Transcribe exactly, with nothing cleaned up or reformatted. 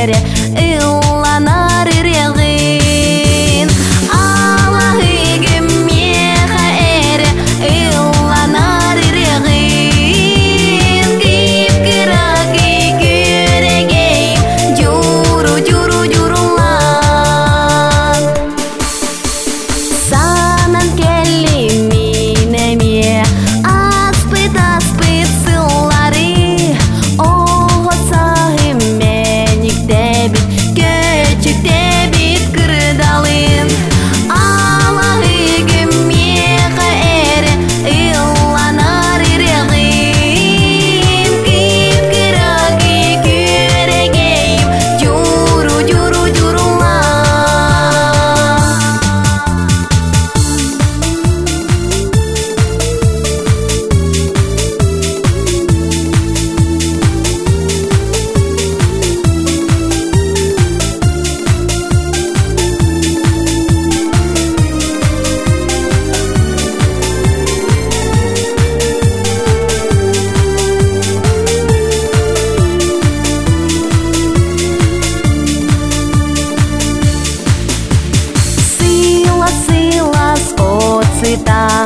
эре ылланар ирегин. Аллахыгы меха эре ылланар ирегин. Кип кырагы күрегей журу журу журулан. Санан келли минеме аспыт аспыт сыллары. Ого сахым меникте бит көчүкте бит кырдалын. Аллахыгы меха эре ылланар ирегин. Кип кырагы күрегейим журу журу журулан. Сыйлас, сыйлас, о цвета